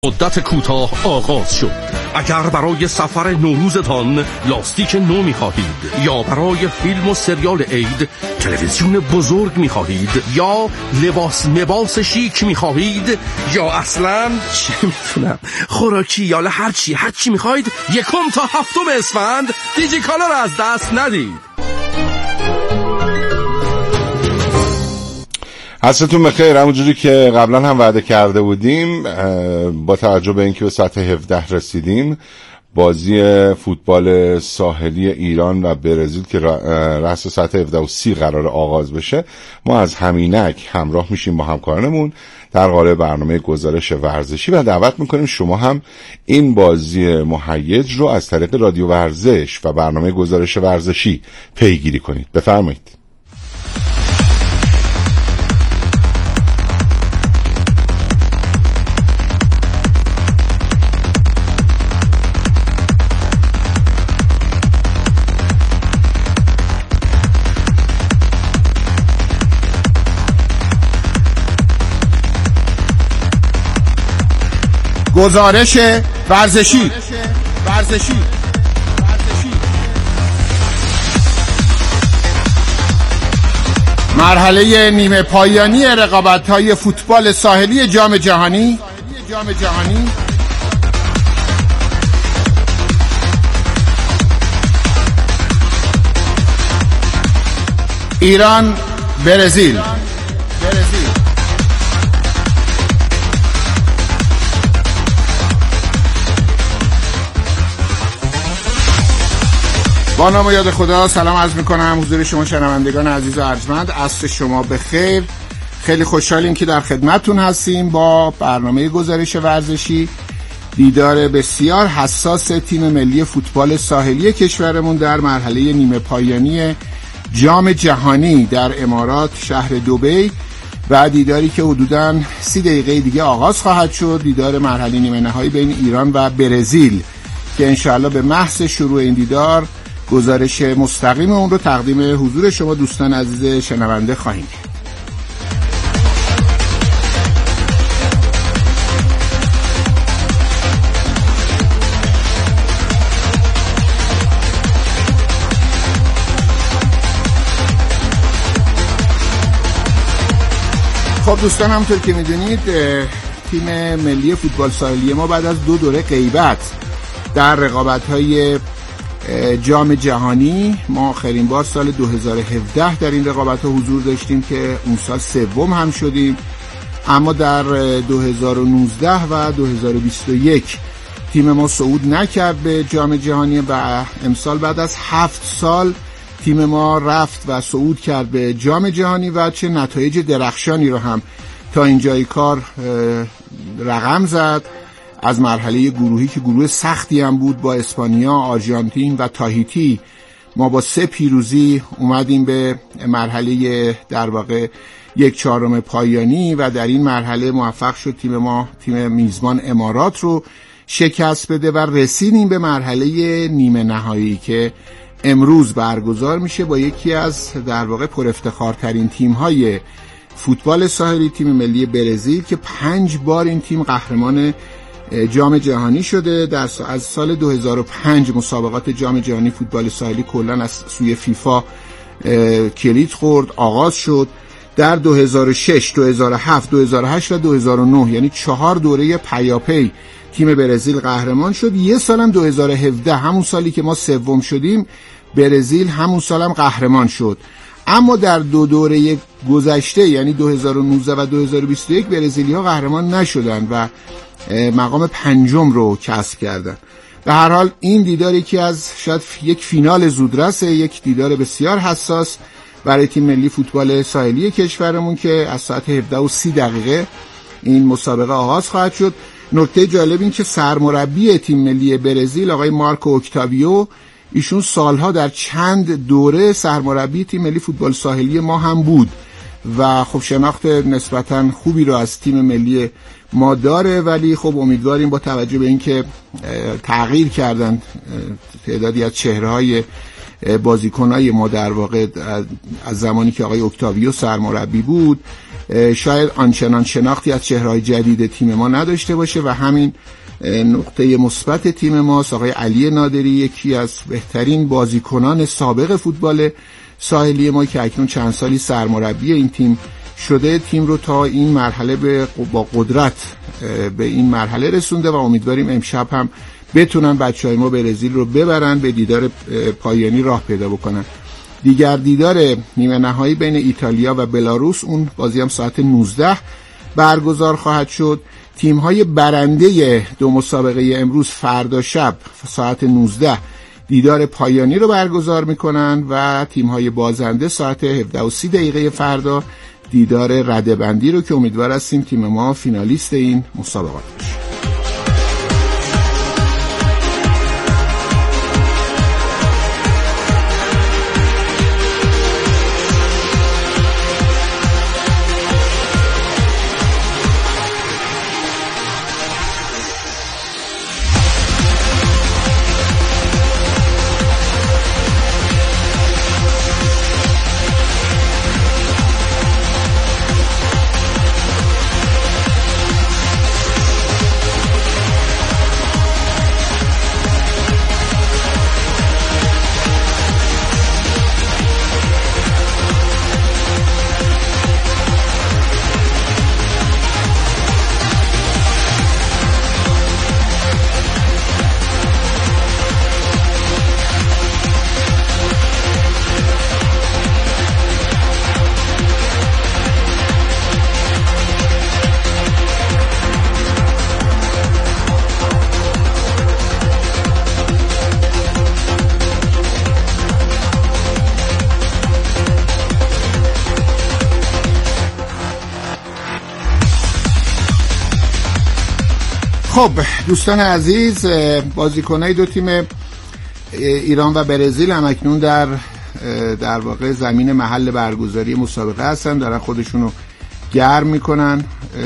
مدت کوتاه آغاز شد. اگر برای سفر نوروزتان لاستیک نو می‌خواهید یا برای فیلم و سریال عید تلویزیون بزرگ می‌خواهید یا لباس شیک می‌خواهید یا اصلاً چه می‌دونم خوراکی یا هر چی می‌خواهید 1 تا 7 اسفند دیجیکالا را از دست ندید. حالتون بخیر. همونجوری که قبلا هم وعده کرده بودیم، با توجه به اینکه به سطح 17 رسیدیم، بازی فوتبال ساحلی ایران و برزیل که رأس سطح 17 و 30 قرار آغاز بشه، ما از همینک همراه میشیم با همکارانمون در قالب برنامه گزارش ورزشی و دعوت میکنیم شما هم این بازی مهیج رو از طریق رادیو ورزش و برنامه گزارش ورزشی پیگیری کنید. بفرمایید. گزارش ورزشی. مرحله نیمه پایانی رقابت‌های فوتبال ساحلی جام جهانی ایران برزیل. با نام و یاد خدا سلام عرض میکنم حضور شما شنوندگان عزیز و ارجمند. عصر شما بخیر. خیلی خوشحالیم که در خدمتتون هستیم با برنامه گزارش ورزشی. دیدار بسیار حساس تیم ملی فوتبال ساحلی کشورمون در مرحله نیمه پایانی جام جهانی در امارات شهر دبی و دیداری که حدوداً 30 دقیقه دیگه آغاز خواهد شد. دیدار مرحله نیمه نهایی بین ایران و برزیل که انشاءالله به محض شروع این دیدار گزارش مستقیم اون رو تقدیم حضور شما دوستان عزیز شنونده خواهیم کرد. خب دوستان، همونطور که میدونید تیم ملی فوتبال ساحلی ما بعد از 2 دوره غیبت در رقابت‌های جام جهانی، ما آخرین بار سال 2017 در این رقابت‌ها حضور داشتیم که اون سال سوم هم شدیم، اما در 2019 و 2021 تیم ما صعود نکرد به جام جهانی و امسال بعد از 7 سال تیم ما رفت و صعود کرد به جام جهانی و چه نتایج درخشانی رو هم تا اینجای کار رقم زد. از مرحله گروهی که گروه سختی هم بود با اسپانیا، آرژانتین و تاهیتی، ما با 3 پیروزی اومدیم به مرحله در واقع 1/4 پایانی و در این مرحله موفق شد تیم ما تیم میزبان امارات رو شکست بده و رسیدیم به مرحله نیمه نهایی که امروز برگزار میشه با یکی از در واقع پر افتخارترین تیم‌های فوتبال ساحلی، تیم ملی برزیل که 5 بار این تیم قهرمان جام جهانی شده. از سال 2005 مسابقات جام جهانی فوتبال ساحلی کلاً از سوی فیفا کلید خورد، آغاز شد. در 2006، 2007، 2008 و 2009 یعنی 4 دوره پیاپی تیم برزیل قهرمان شد. یه سالم 2017 همون سالی که ما سوم شدیم، برزیل همون سالم قهرمان شد. اما در 2 دوره گذشته یعنی 2019 و 2021 برزیلی‌ها قهرمان نشدن و مقام 5 رو کسب کردن. به هر حال این دیداری که از شاید یک فینال زودرس، یک دیدار بسیار حساس برای تیم ملی فوتبال ساحلی کشورمون که از ساعت 17:30 این مسابقه آغاز خواهد شد. نکته جالب این که سرمربی تیم ملی برزیل آقای مارکو اوکتاویو، ایشون سالها در چند دوره سرمربی تیم ملی فوتبال ساحلی ما هم بود و خب شناخت نسبتاً خوبی رو از تیم ملی ما داره، ولی خب امیدواریم با توجه به اینکه تغییر کردن تعدادی از چهره‌های بازیکنای ما در واقع از زمانی که آقای اکتاویو سرمربی بود شاید آنچنان شناختی از چهره‌های جدید تیم ما نداشته باشه و همین نقطه مثبت تیم ماست. آقای علی نادری یکی از بهترین بازیکنان سابق فوتبال ساحلی ما که اکنون چند سالی سرمربی این تیم شده، تیم رو تا این مرحله با قدرت به این مرحله رسونده و امیدواریم امشب هم بتونن بچه‌های ما برزیل رو ببرن، به دیدار پایانی راه پیدا بکنن. دیگر دیدار نیمه نهایی بین ایتالیا و بلاروس، اون بازی هم ساعت 19 برگزار خواهد شد. تیم‌های برنده دو مسابقه امروز فردا شب ساعت 19 دیدار پایانی رو برگزار میکنن و تیم‌های بازنده ساعت 17:30 فردا دیدار رده‌بندی رو که امیدوار هستیم تیم ما فینالیست این مسابقات بشه. خب دوستان عزیز، بازیکنای دو تیم ایران و برزیل هم اکنون در واقع زمین محل برگزاری مسابقه هستن، دارن خودشونو گرم میکنن.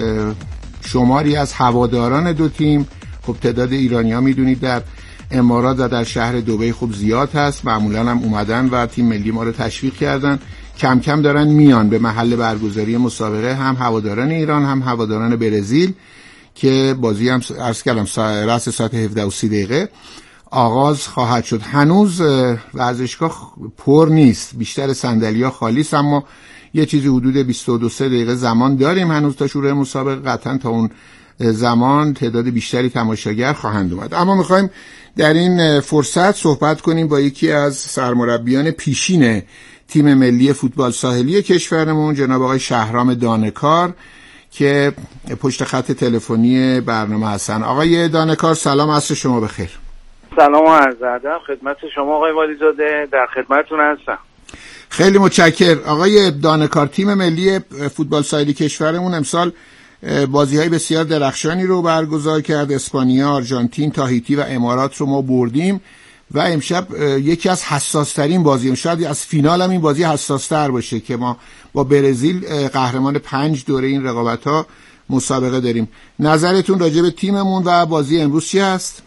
شماری از هواداران دو تیم، خب تعداد ایرانی‌ها میدونید در امارات و در شهر دبی خب زیاد هست، معمولا هم اومدن و تیم ملی ما رو تشویق کردن، کم کم دارن میان به محل برگزاری مسابقه، هم هواداران ایران هم هواداران برزیل که بازی هم عرض کردم رأس ساعت 17:30 آغاز خواهد شد. هنوز ورزشگاه پر نیست، بیشتر صندلی‌ها خالی است، اما یه چیزی حدود 22 دقیقه زمان داریم هنوز تا شروع مسابقه. قطعا تا اون زمان تعداد بیشتری تماشاگر خواهند اومد. اما می‌خوایم در این فرصت صحبت کنیم با یکی از سرمربیان پیشین تیم ملی فوتبال ساحلی کشورمون، جناب آقای شهرام دانه‌کار که پشت خط تلفنی برنامه هستن. آقای دانه‌کار سلام، عصر شما بخیر. سلام و عرض ادب خدمت شما آقای والیزاده، در خدمتتون هستم. خیلی متشکر. آقای دانه‌کار، تیم ملی فوتبال ساحلی کشورمون امسال بازی‌های بسیار درخشانی رو برگزار کرد. اسپانیا، آرژانتین، تاهیتی و امارات رو ما بردیم و امشب یکی از حساس‌ترین بازی، شاید از فینال هم این بازی حساس‌تر باشه که ما با برزیل قهرمان 5 دوره این رقابت‌ها مسابقه داریم. نظرتون راجع به تیممون و بازی امروز چی هست؟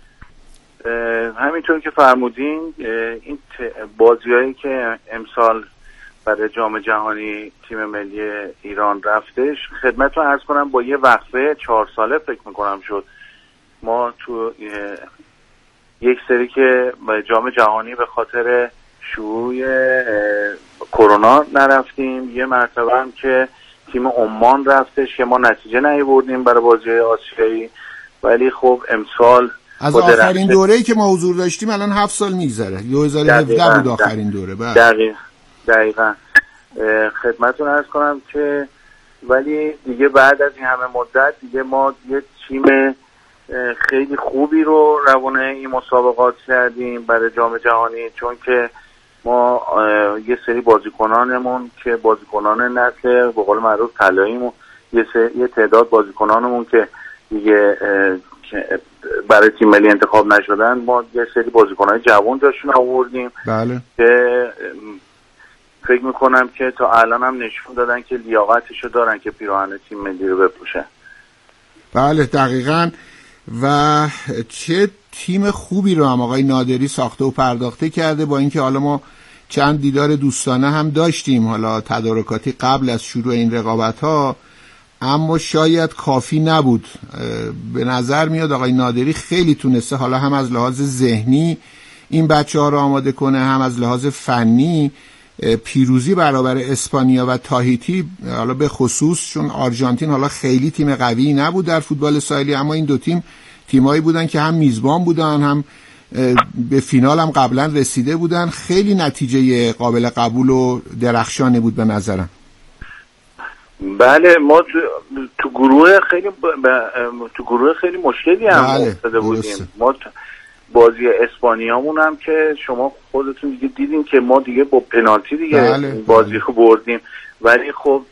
همینطور که فرمودین، این بازی‌هایی که امسال برای جام جهانی تیم ملی ایران رفتش، خدمتتون عرض کنم با یه وقفه 4 ساله فکر می‌کنم شد ما تو یک سری که جام جهانی به خاطر شیوع کرونا نرفتیم، یه مرتبه هم که تیم عمان رفتش که ما نتیجه نیاوردیم برای بازی آسیایی. ولی خب امسال از آخرین دوره‌ای که ما حضور داشتیم الان 7 سال میگذره، 2017 بود آخرین دوره. دقیقاً خدمتتون عرض کنم که ولی دیگه بعد از این همه مدت دیگه ما یه تیم خیلی خوبی رو روانه این مسابقات کردیم برای جام جهانی، چون که ما یه سری بازیکنانمون که بازیکنان نسل به قول معروف طلاییمون، یه تعداد بازیکنانمون که دیگه برای تیم ملی انتخاب نشدن، ما یه سری بازیکنان جوان جاشون آوردیم. بله. که فکر میکنم که تا الان هم نشون دادن که لیاقتشو دارن که پیراهن تیم ملی رو بپوشن. بله دقیقاً. و چه تیم خوبی رو هم آقای نادری ساخته و پرداخته کرده، با اینکه حالا ما چند دیدار دوستانه هم داشتیم حالا تدارکاتی قبل از شروع این رقابت‌ها، اما شاید کافی نبود. به نظر میاد آقای نادری خیلی تونسته حالا هم از لحاظ ذهنی این بچه‌ها رو آماده کنه، هم از لحاظ فنی. پیروزی برابر اسپانیا و تاهیتی حالا به خصوص، چون آرژانتین حالا خیلی تیم قوی نبود در فوتبال ساحلی، اما این دو تیم تیمایی بودن که هم میزبان بودن، هم به فینال هم قبلا رسیده بودن. خیلی نتیجه قابل قبول و درخشانی بود به نظرم. بله، ما تو گروه خیلی مشکلی هم افتاده بودیم. ما بازی اسپانیامون هم که شما خودتون دیگه دیدین که ما دیگه با پنالتی دیگه بازی رو بردیم، ولی خب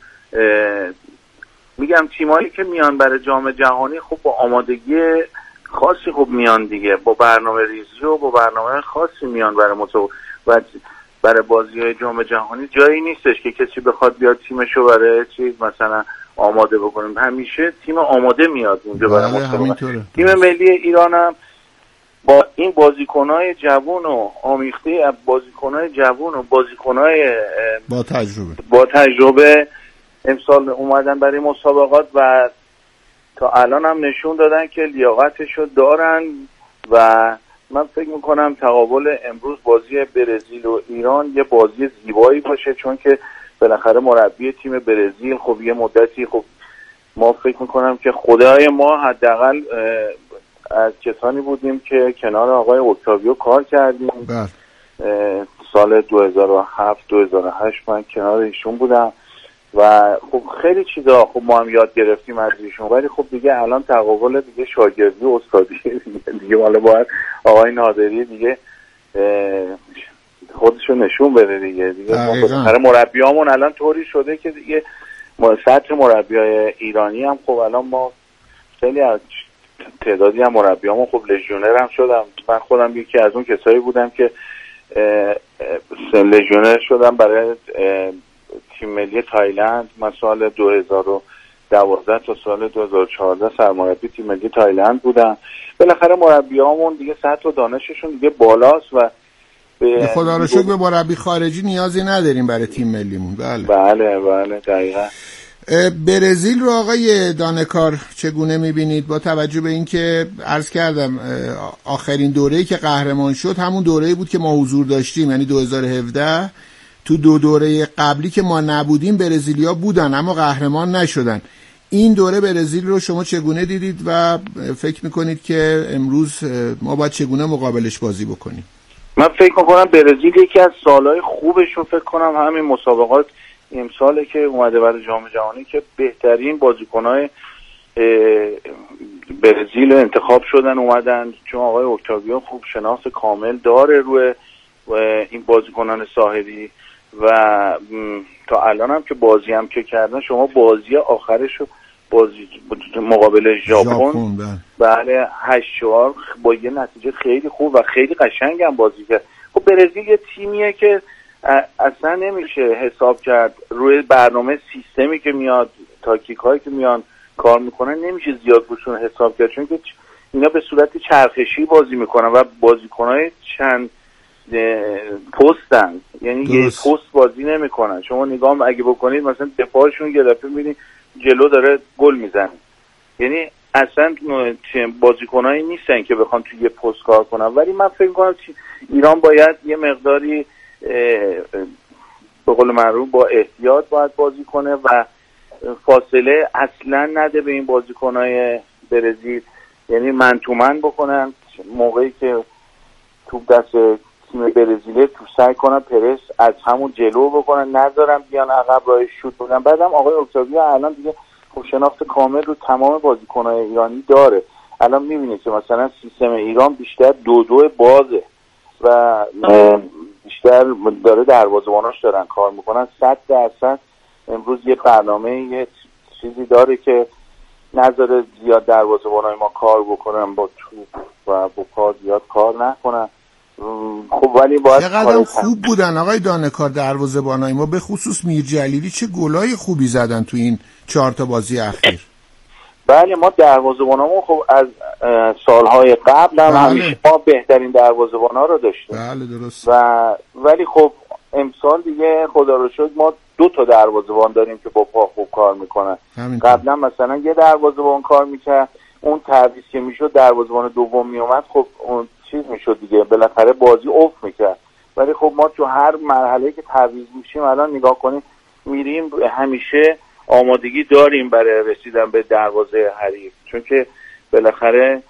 میگم تیمایی که میان برای جام جهانی خب با آمادگی خاصی خب میان دیگه، با برنامه ریزی و با برنامه خاصی میان برای بازی‌های جام جهانی. جایی نیستش که کسی بخواد بیاد تیمشو برای چیز مثلا آماده بکنیم، همیشه تیم آماده میاد اونجا برای مسابقه. تیم ملی ایران هم با این بازیکن‌های جوان و آمیخته از بازیکن‌های جوان و بازیکن‌های با تجربه امسال اومدن برای مسابقات و تا الان هم نشون دادن که لیاقتشو دارن و من فکر میکنم تقابل امروز بازی برزیل و ایران یه بازی زیبایی باشه، چون که بالاخره مربی تیم برزیل خب یه مدتی خب ما فکر میکنم که خدای ما حداقل از کسانی بودیم که کنار آقای اوکتاویو کار کردیم. سال 2007-2008 من کنار ایشون بودم و خب خیلی چیزا خب ما هم یاد گرفتیم از ایشون، ولی خب دیگه الان تقابل دیگه شاگردی و استادی دیگه حالا باید آقای نادری دیگه خودشو نشون بده دیگه هر مربیامون الان طوری شده که دیگه سطح مربیای ایرانی هم خب الان ما خیلی از تعدادی هم مربیامون خب لژیونر هم شدم. من خودم یکی از اون کسایی بودم که لژیونر شدم برای تیم ملی تایلند. من سال 2012 تا سال 2014 سرمربی تیم ملی تایلند بودم. بالاخره مربیامون دیگه سطح و دانششون دیگه بالاست و خدا رو شکر به مربی خارجی نیازی نداریم برای تیم ملیمون. بله دقیقاً. برزیل رو آقای دانکار چگونه میبینید با توجه به اینکه عرض کردم آخرین دوره‌ای که قهرمان شد همون دوره‌ای بود که ما حضور داشتیم، یعنی 2017. تو دو دوره قبلی که ما نبودیم برزیلیا بودن اما قهرمان نشدن. این دوره برزیل رو شما چگونه دیدید و فکر میکنید که امروز ما باید چگونه مقابلش بازی بکنیم؟ من فکر میکنم برزیل یکی از سالهای خوبش رو فکر کنم همین مسابقات امساله که اومده برای جام جهانی که بهترین بازیکن‌های برزیل انتخاب شدن اومدن، چون آقای اوکتاویو خوب شناخت کامل داره روی این بازیکنان ساحلی و تا الان هم که بازی هم که کردن، شما بازی آخرشو بازی مقابل ژاپن بله 8-4 با یه نتیجه خیلی خوب و خیلی قشنگ هم بازی کرد. خب برزیل یه تیمیه که اصلا نمیشه حساب کرد روی برنامه سیستمی که میاد، تاکتیک هایی که میان کار میکنن نمیشه زیاد روشون حساب کرد، چون که اینا به صورت چرخشی بازی میکنن و بازیکنهای چند پستن، یعنی یه پست بازی نمیکنن. شما نگاه اگه بکنید مثلا دفاعشون یه دفعه میبینید جلو داره گل میزنه، یعنی اصلا بازیکنایی نیستن که بخوان توی یه پست کار کنن. ولی من فکر میکنم ایران باید یه مقداری به قول معروف با احتیاط باید بازی کنه و فاصله اصلا نده به این بازیکنای برزیل، یعنی من تو من بکنن موقعی که توپ دست تیم برزیل تو سعی کنن پرس از همون جلو بکنن، نذارن بیان عقب راه شوت بزنن. بعدم آقای اوکتاویو الان دیگه خوب شناخت کامل رو تمام بازیکنای ایرانی داره. الان میبینید که مثلا سیستم ایران بیشتر 2-2 بازه و بیشتر داره دروازه‌باناش دارن کار میکنن 100%. امروز یه برنامه یه چیزی داره که نذاره زیاد دروازه‌بانای ما کار بکنن با توپ و با پا زیاد کار نکنن. خب ولی باید چقدر خوب بودن آقای دانکار دروازه‌بانای ما، به خصوص میر جلیلی چه گلای خوبی زدن تو این 4 تا بازی اخیر. بله ما دروازه‌بانامون خب از سالهای قبل هم همیشه ما بهترین دروازه‌بانا رو داشتیم. بله درست. ولی خب امسال دیگه خدا رو شکر ما 2 تا دروازه‌بان داریم که با پا خوب کار میکنن. قبلا مثلا یه دروازه‌بان کار میکرد، اون تعویض که میشد دروازه‌بان دوم میومد، خب اون چیز میشد دیگه، بالاخره بازی افت میکرد. ولی خب ما تو هر مرحله که تعویض میشیم الان نگاه کنیم میریم همیشه آمادگی داریم برای رسیدن به دروازه حریف، چون که بالاخره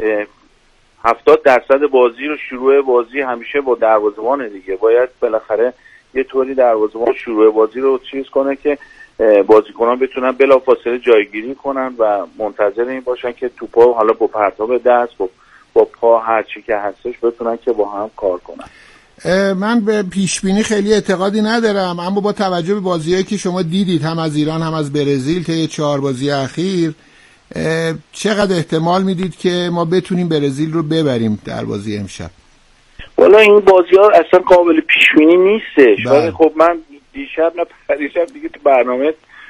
70% بازی رو شروع بازی همیشه با دروازه‌بان دیگه، باید بالاخره یه طوری دروازه‌بان شروع بازی رو چیز کنه که بازیکنان بتونن بلافاصله جایگیری کنن و منتظر این باشن که توپا حالا با پرتاب دست با پا هر چی که هستش بتونن که با هم کار کنن. من به پیشبینی خیلی اعتقادی ندارم، اما با توجه به بازیایی که شما دیدید هم از ایران هم از برزیل طی 4 بازی اخیر، چقدر احتمال میدید که ما بتونیم برزیل رو ببریم در بازی امشب؟ والا این بازی‌ها اصلا قابل پیشبینی نیستش. ولی خب من دیشب دیگه تو برنامه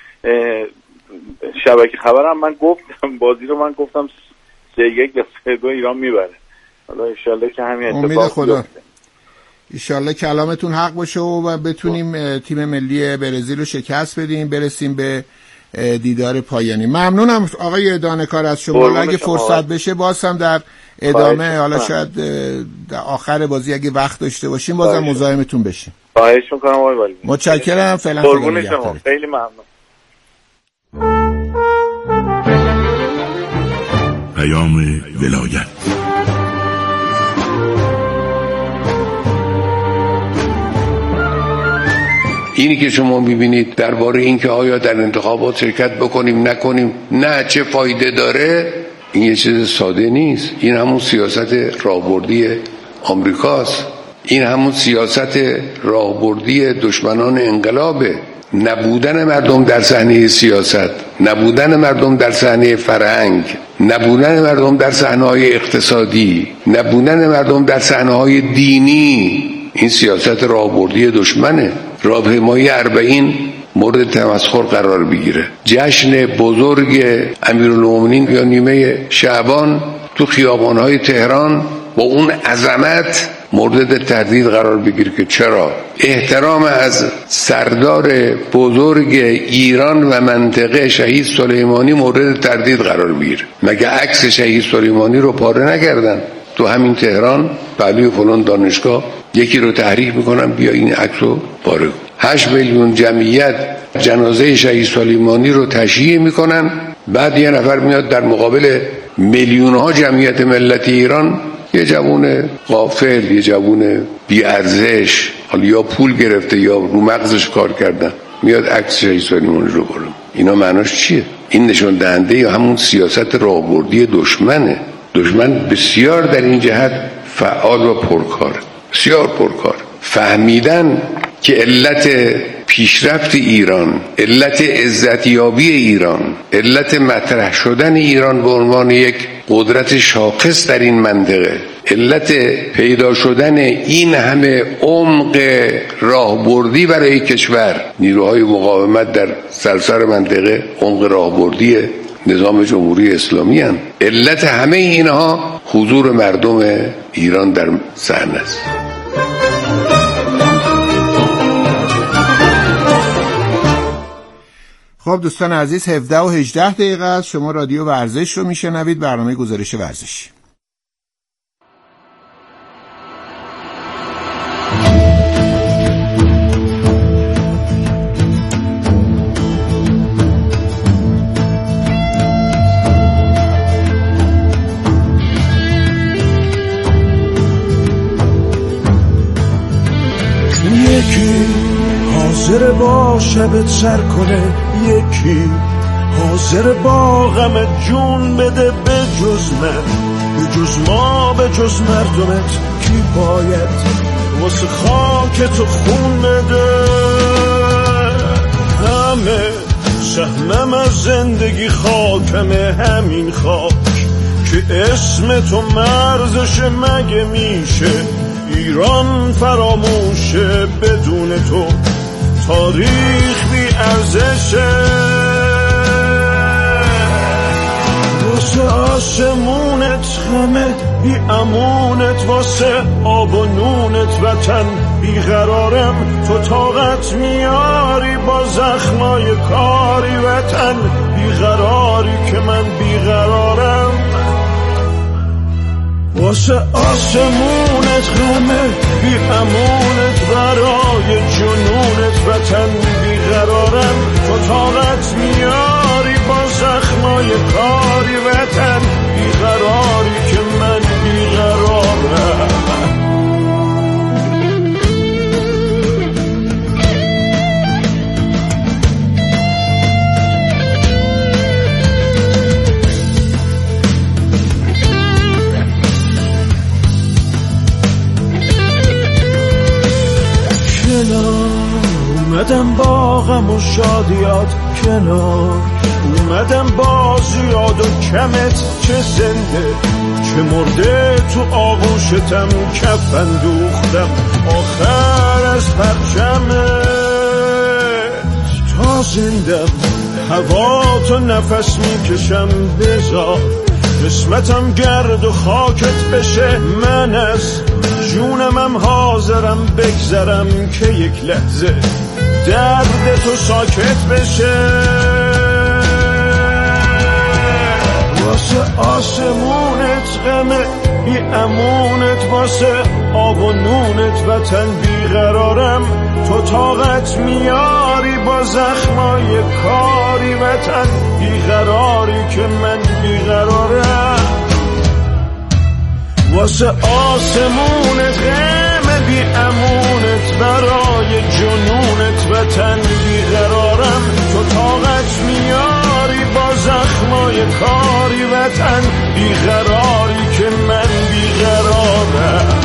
شبکه خبرم من گفتم بازی رو، من گفتم 3-1 یا 3-2 ایران میبره. حالا ان شاءالله که همین اتفاق بیفته. ایشالله کلامتون حق باشه و بتونیم تیم ملی برزیل رو شکست بدیم، برسیم به دیدار پایانی. ممنونم آقای دانکار از شما. اگه فرصت بشه باز هم در ادامه، حالا شاید در آخر بازی اگه وقت داشته باشیم بازم مزاحمتون بشیم. خواهش می‌کنم آقای ولی. متشکرم. فعلا خیلی ممنون. پیام ولایت. اینی که شما میبینید درباره این که آیا در انتخابات شرکت بکنیم نکنیم، نه چه فایده داره، این یه چیز ساده نیست. این همون سیاست راهبردی آمریکاست، این همون سیاست راهبردی دشمنان انقلابه. نبودن مردم در صحنه سیاست، نبودن مردم در صحنه فرهنگ، نبودن مردم در صحنه‌های اقتصادی، نبودن مردم در صحنه‌های دینی، این سیاست راهبردی دشمنه. راهپیمایی 40 مورد تمسخر قرار بگیره. جشن بزرگ امیرالمومنین یا نیمه شعبان تو خیابان‌های تهران با اون عظمت مورد تهدید قرار بگیره که چرا؟ احترام از سردار بزرگ ایران و منطقه شهید سلیمانی مورد تهدید قرار بگیره. مگه عکس شهید سلیمانی رو پاره نکردن؟ تو همین تهران پهلوی فلان دانشگاه یکی رو تحریک میکنن بیا این عکس رو پاره کن. 8 میلیون جمعیت جنازه شهید سلیمانی رو تشییع میکنن، بعد یه نفر میاد در مقابل میلیون‌ها جمعیت ملت ایران، یه جوون غافل، یه جوون بی‌ارزش، حالا یا پول گرفته یا رو مغزش کار کردن، میاد عکس شهید سلیمانی رو بره. اینا معناش چیه؟ این نشون دهنده یا همون سیاست راهبردی دشمنه. دشمن بسیار در این جهت فعال و پرکار، بسیار پرکار. فهمیدن که علت پیشرفت ایران، علت عزتیابی ایران، علت مطرح شدن ایران به عنوان یک قدرت شاخص در این منطقه، علت پیدا شدن این همه عمق راهبردی برای کشور، نیروهای مقاومت در سراسر منطقه عمق راهبردی نظام جمهوری اسلامی هستند. علت همه اینها حضور مردم ایران در صحنه است. خب دوستان عزیز، 17 و 18 دقیقه است. شما رادیو ورزش رو میشنوید، برنامه گزارش ورزشی. یکی حاضر با شبت سر کنه، یکی حاضر با غم جون بده، به جز من، به جز ما، به جز مردمت کی باید واسه خاک تو خون بده؟ همه سهمم از زندگی خاکمه، همین خاک که اسم تو مرزش مگه میشه ایران فراموشه؟ بدون تو تاریخ بی ارزشه. واسه آسمونت غمه بی امونت، واسه آب و نونت وطن بیقرارم. تو طاقت میاری با زخمای کاری وطن بیقراری که من بیقرارم. واسه آسمونت غمه بی امونت، برای جنونت وطن بیقرارم. تو طاقت میاری با زخمای کاری وطن بیقراری که من بیقرارم. اومدم با غم و شادیات کنار، اومدم با زیاد و کمت، چه زنده چه مرده تو آغوشتم کفن دوختم آخر از پرچمت. تا زندم هوا تو نفس میکشم، بذار قسمتم گرد و خاکت بشه. من از جونمم حاضرم بگذرم که یک لحظه درد تو ساکت بشه. واسه آسمونت غمه بی امونت، واسه آب و نونت وطن بیقرارم. تو طاقت میاری با زخمای کاری وطن بیقراری که من بیقرارم. واسه آسمونت غمه بی امونت، برای جنونت وطن بیقرارم. تو طاقت میاری با زخمای کاری وطن بیقراری که من بیقرارم.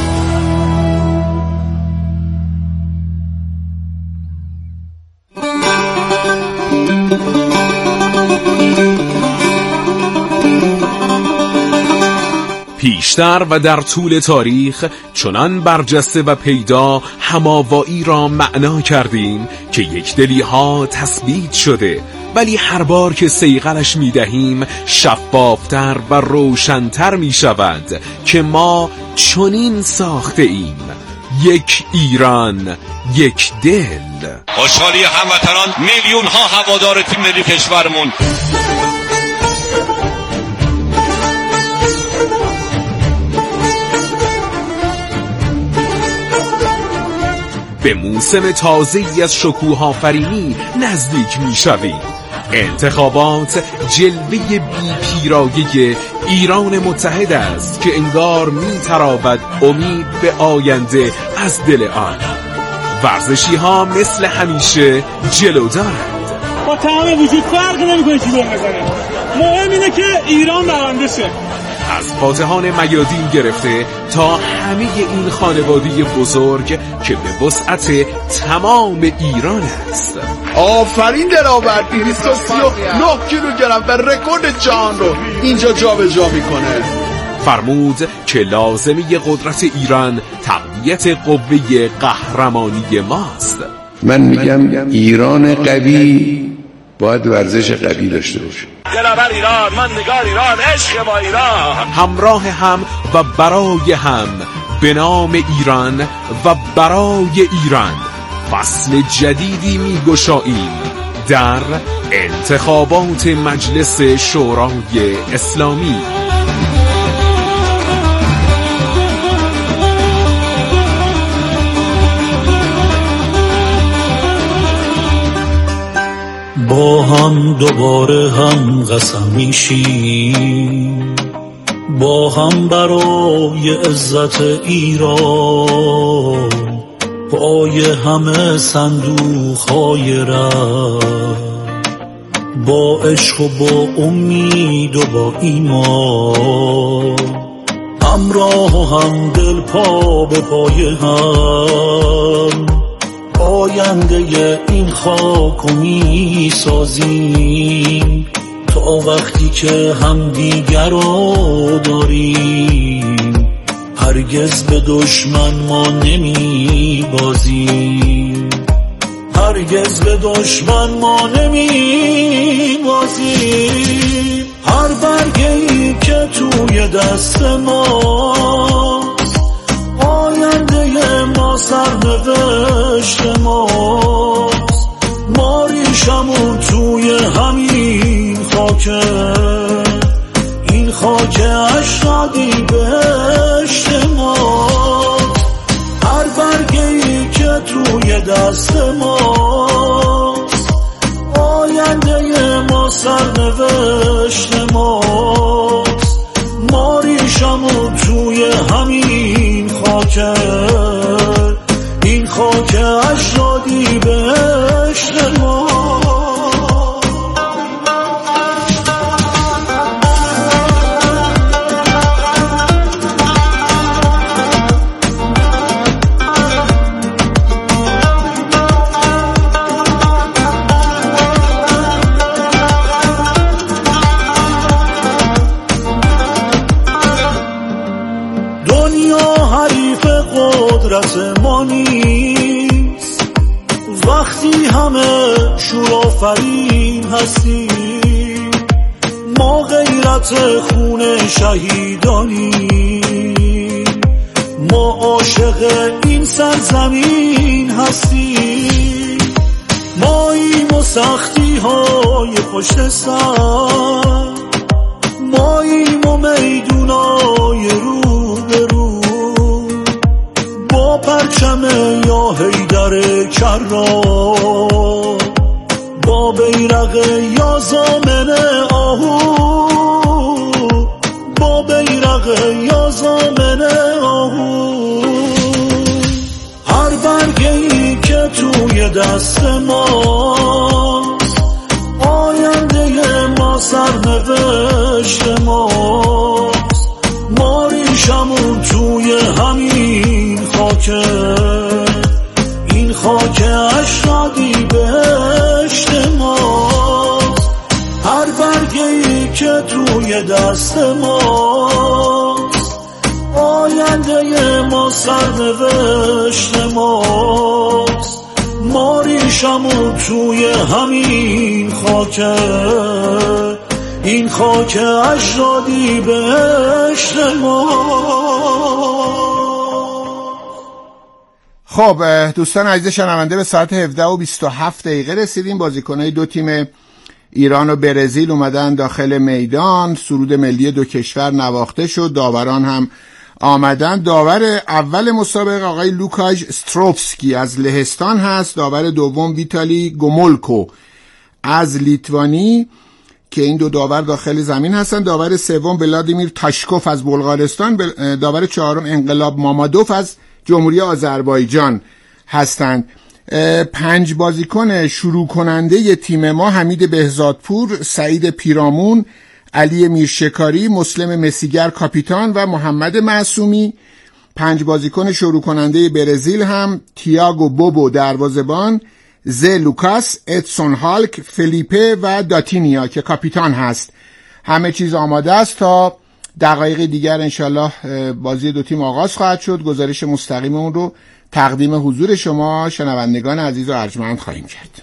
پیشتر و در طول تاریخ چنان برجسته و پیدا هماوایی را معنا کردیم که یک دلی ها تثبیت شده، ولی هر بار که صیقلش می دهیم شفافتر و روشنتر می شود که ما چنین ساخته ایم: یک ایران، یک دل. خوشحالی هموطنان، میلیون ها هوادار تیم ملی کشورمون. به موسم تازه‌ای از شکوه‌آفرینی نزدیک می‌شویم. انتخابات جلوه بی پیرایه ایران متحد است که انگار می‌تراود امید به آینده از دل آن. ورزشی ها مثل همیشه جلو دارند. با تمام وجود فرق نمی‌کنه کی گل بزنه. مهم اینه که ایران برنده شه. از فاتحان میادین گرفته تا همه این خانواده بزرگ که به وسعت تمام ایران است. آفرین درآوردی 239 کیلوگرم و رکورد جهان رو اینجا جابجا میکنه. فرمود که لازمه قدرت ایران تقویت قوه قهرمانی ماست. من میگم ایران قوی باید ورزش قوی داشته باشه. دلاور ایران، ماندگار ایران، عشق با ایران. همراه هم و برای هم، به نام ایران و برای ایران فصل جدیدی می‌گشاییم در انتخابات مجلس شورای اسلامی. با هم دوباره هم قسم میشیم، با هم برای عزت ایران، پای همه صندوق‌های رای، با عشق و با امید و با ایمان، همراه و هم دل پا به پای هم، آینده این خاک می سازیم تا وقتی که هم دیگر رو داریم. هرگز به دشمن ما نمی بازیم، هرگز به دشمن ما نمی بازیم. هر برگه‌ای که توی دست ماست آینده ما سرنوشت ماست. ما ریشمون توی همین خاکه، این خاک اشرادی بهشت ماست. هر برگه‌ای که توی دست ماست آینده ما سرنوشت ماست. ما ریشمون توی همین خاکه، این خاک اشرادی بهشت ماست. قدرت ما نیست وقتی همه شورآفرین هستیم. ما غیرت خون شهیدانیم، ما عاشق این سرزمین هستیم. ماییم و سختی های پشت سر، ماییم و میدونای رو به رو، با پرچم یا حیدر کرار، با بیرق یا زامن آهو، با بیرق یا زامن آهو. هر برگه‌ای که توی دست ماست آینده ما سرنوشت ماست. ما ریشمون توی همین خاکه، این خاک اشرادی بهشت ماست. هر برگه‌ای که توی دست ماست آینده ما سرنوشت ماست. ما ریشمون توی همین خاکه، این خاک اشرادی بهشت ماست. خب دوستان عزیز شنونده، به ساعت 17:27 رسیدیم. بازیکنای دو تیم ایران و برزیل اومدن داخل میدان. سرود ملی دو کشور نواخته شد، داوران هم آمدن. داور اول مسابقه آقای لوکاش استروفسکی از لهستان هست، داور دوم ویتالی گومولکو از لیتوانی که این دو داور داخل زمین هستن. داور سوم ولادیمیر تاشکوف از بلغارستان، داور چهارم انقلاب مامادوف از جمهوری آذربایجان هستند. 5 بازیکن شروع کننده تیم ما: حمید بهزادپور، سعید پیرامون، علی میرشکاری، مسلم مسیگر کاپیتان و محمد معصومی. 5 بازیکن شروع کننده برزیل هم: تییاگو بوبو دروازه‌بان، زه لوکاس، ادسون هالک، فلیپه و داتینیا که کاپیتان هست. همه چیز آماده است. تا دقایق دیگر انشالله بازی دو تیم آغاز خواهد شد. گزارش مستقیم اون رو تقدیم حضور شما شنوندگان عزیز و ارجمند خواهیم کرد.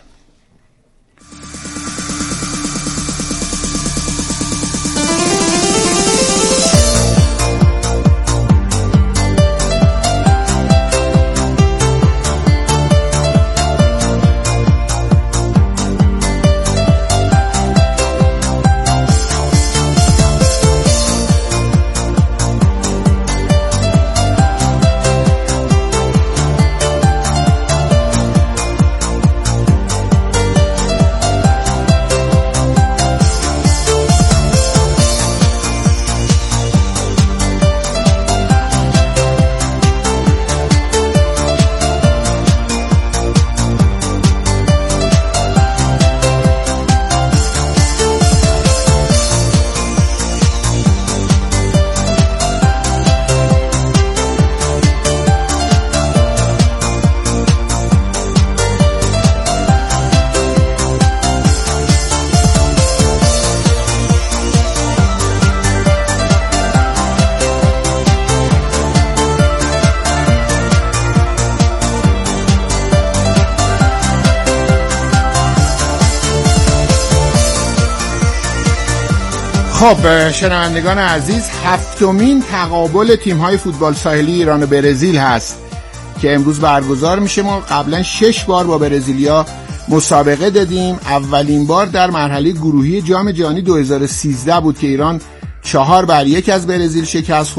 خب شنوندگان عزیز، 7مین تقابل تیم‌های فوتبال ساحلی ایران و برزیل هست که امروز برگزار میشه. ما قبلا 6 بار با برزیلیا مسابقه دادیم. اولین بار در مرحله گروهی جام جهانی 2013 بود که ایران 4-1 از برزیل شکست